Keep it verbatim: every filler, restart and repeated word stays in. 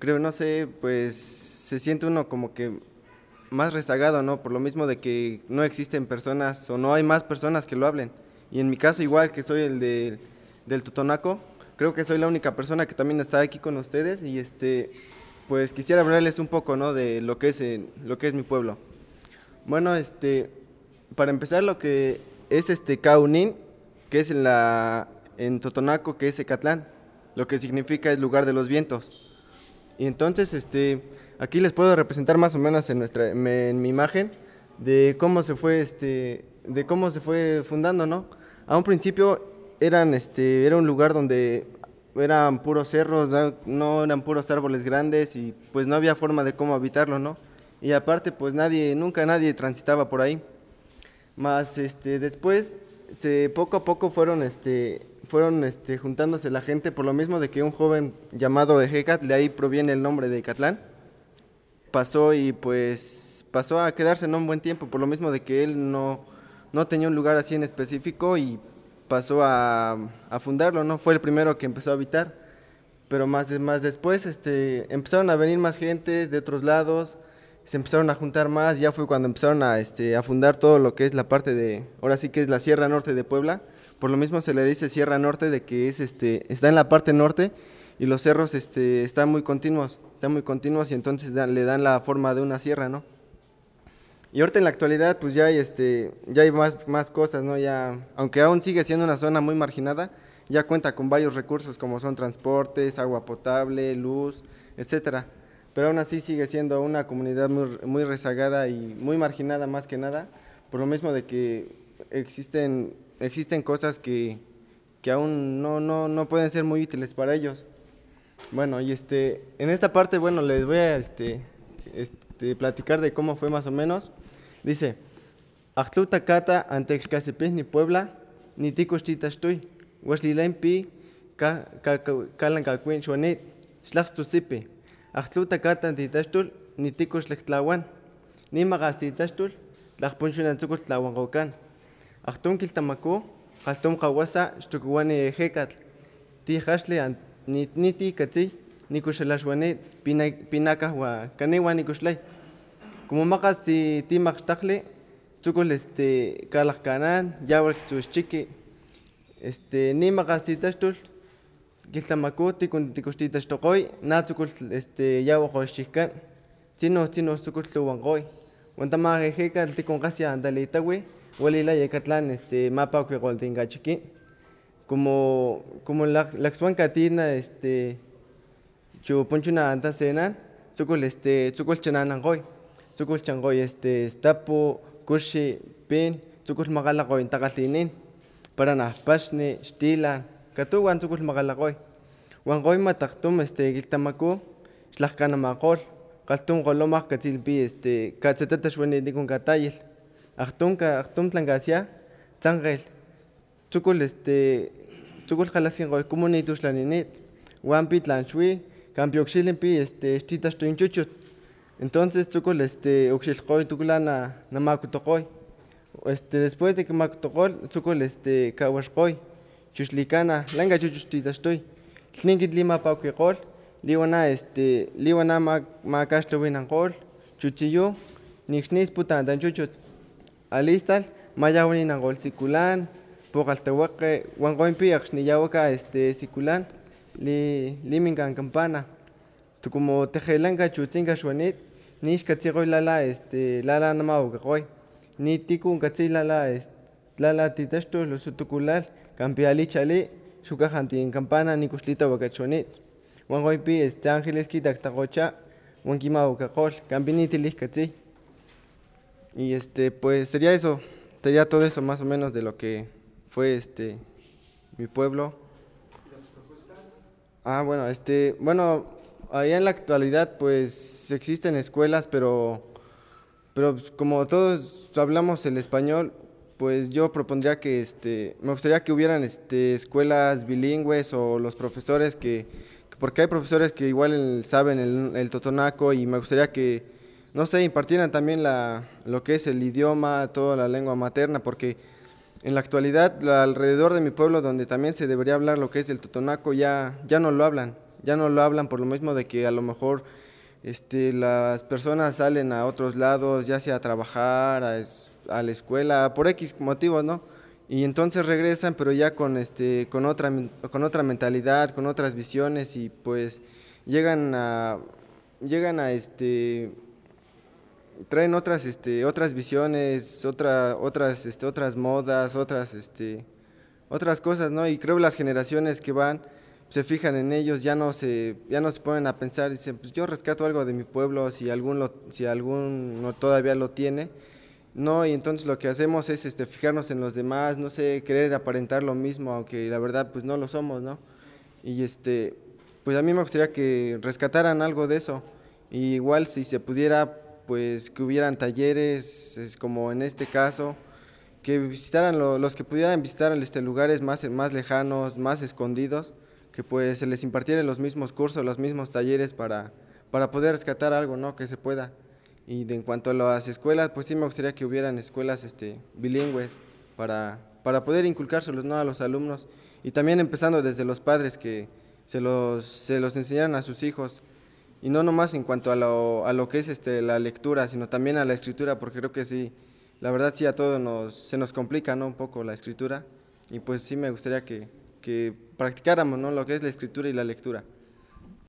creo, no sé, pues se siente uno como que más rezagado, ¿no? Por lo mismo de que no existen personas o no hay más personas que lo hablen. Y en mi caso igual que soy el de, del Totonaco, creo que soy la única persona que también está aquí con ustedes y este, pues quisiera hablarles un poco, ¿no? De lo que es, eh, lo que es mi pueblo. Bueno, este, para empezar lo que es este Caunín, que es en la, en Totonaco, que es Ecatlán, lo que significa es lugar de los vientos. Y entonces, este, aquí les puedo representar más o menos en nuestra, en mi imagen de cómo se fue, este, de cómo se fue fundando, ¿no? A un principio eran, este, era un lugar donde eran puros cerros, ¿no? No eran puros árboles grandes y pues no había forma de cómo habitarlo, ¿no? Y aparte, pues nadie, nunca nadie transitaba por ahí. Más, este, después, se, poco a poco fueron, este, fueron, este, juntándose la gente por lo mismo de que un joven llamado Ejecat, de ahí proviene el nombre de Catlán, pasó y pues pasó a quedarse en un buen tiempo, por lo mismo de que él no, no tenía un lugar así en específico y pasó a, a fundarlo, ¿no? Fue el primero que empezó a habitar, pero más, de, más después este, empezaron a venir más gentes de otros lados, se empezaron a juntar más, ya fue cuando empezaron a, este, a fundar todo lo que es la parte de, ahora sí que es la Sierra Norte de Puebla, por lo mismo se le dice Sierra Norte de que es, este, está en la parte norte y los cerros este, están muy continuos, están muy continuos y entonces da, le dan la forma de una sierra, ¿no? Y ahorita en la actualidad pues ya hay, este, ya hay más, más cosas, ¿no? Ya, aunque aún sigue siendo una zona muy marginada, ya cuenta con varios recursos como son transportes, agua potable, luz, etcétera. Pero aún así sigue siendo una comunidad muy, muy rezagada y muy marginada más que nada, por lo mismo de que existen, existen cosas que, que aún no, no, no pueden ser muy útiles para ellos. Bueno, y este, en esta parte, bueno, les voy a este, este, platicar de cómo fue más o menos. Dice, Axtluta Cata Antexcasepes ni Puebla, ni Ticochtitastoy, Huaslilempi, Calancacuin Chuanet, Slaxtusipe, Axtluta Cata Antitashtul, ni Ticoxlectlawan, ni Magastitashtul, Tlaxpunchunantzukul Tlahuancocan, Axtum Kiltamaco, Astum Kawasa, Stukuani Hecatl, Tijasle ni niti katzi ni kuxalaxuani pinaka wa kanewa ni kuxlay como makas ti ti maxtakle tukul este kalakanan yawal tsuxchiki este ni makas ti taxtul kiltamaku tikun tikuxtitaxtoqoy na tukul este yawa qoxchikan tino tino tukul tluwanqoy wantama jejeka tikun qasia andalitawi walila yekatlan este mapa kwiqoltinkachiki como como la la Catina este chu ponchuna anta cenan tsukul este tsukul chananangoy tsukul changoy este stapo kushi pin tsukul magalagoy tagalinin para na pashni stila katuwan tsukul magalagoy wangoy mataktum este giltamaku shlajkanamaqol qaltum qolomaq katsilpi este katsetataxwani dikun katayil ajtum ka ajtum tlangasia tsangel tukul este tukul jalasin goy comunitus laninit wampi tlanchwi campioxilimpi este estitas tuinchuchut entonces tukul este oxilqoy tukulana namakutoqoy este después de que makutokol tukul este kawashqoy chushlikana langa chuchuchtitaxtoy tlinkit lima paukiqol liwana este liwana ma makashtlowinanqol chuchiyo nixnis putan tanchuchut alistal mayawaninanqol sikulan poqaltewaqe wanqoypi aqxniyawaka este sikulan li liminkan campana tu como tejelanka chutzinka xuanit nixkatziqoy lala este lala namawaqoy ni tikun katzi lala este lala titaxtul usutukulal campiali chali xukajantin campana nikuxlita wakachuanit wanqoypi este ángeles kitaktakocha wankimawakaqol campinitilis katzi y este pues sería eso sería todo eso más o menos de lo que fue este mi pueblo. ¿Las propuestas? Ah, bueno, este, bueno, allá en la actualidad pues existen escuelas, pero pero pues, como todos hablamos el español, pues yo propondría que este me gustaría que hubieran este escuelas bilingües o los profesores que porque hay profesores que igual saben el, el totonaco y me gustaría que no sé, impartieran también la lo que es el idioma, toda la lengua materna, porque en la actualidad, la, alrededor de mi pueblo, donde también se debería hablar lo que es el totonaco, ya, ya no lo hablan. ya no lo hablan por lo mismo de que a lo mejor este, las personas salen a otros lados, ya sea a trabajar, a, es- a la escuela, por X motivos, ¿no? Y entonces regresan, pero ya con, este, con otra, men- con otra mentalidad, con otras visiones y pues llegan a, llegan a, este, traen otras, este, otras visiones, otra, otras, este, otras modas, otras, este, otras cosas, ¿no? Y creo que las generaciones que van se fijan en ellos, ya no se, ya no se ponen a pensar, dicen, pues yo rescato algo de mi pueblo, si algún lo, si alguno todavía lo tiene, no, y entonces lo que hacemos es este fijarnos en los demás, no sé, querer aparentar lo mismo, aunque la verdad pues no lo somos, ¿no? Y este, pues a mí me gustaría que rescataran algo de eso. Y igual si se pudiera, pues que hubieran talleres, es como en este caso, que visitaran lo- los que pudieran visitar este, lugares más, más lejanos, más escondidos, que pues se les impartieran los mismos cursos, los mismos talleres para, para poder rescatar algo, ¿no? Que se pueda. Y de, en cuanto a las escuelas, pues sí me gustaría que hubieran escuelas este, bilingües para, para poder inculcárselos, ¿no? A los alumnos. Y también empezando desde los padres que se los, se los enseñaran a sus hijos. Y no nomás en cuanto a lo, a lo que es este, la lectura, sino también a la escritura, porque creo que sí, la verdad sí a todos nos, se nos complica, ¿no? Un poco la escritura. Y pues sí me gustaría que, que practicáramos, ¿no? Lo que es la escritura y la lectura.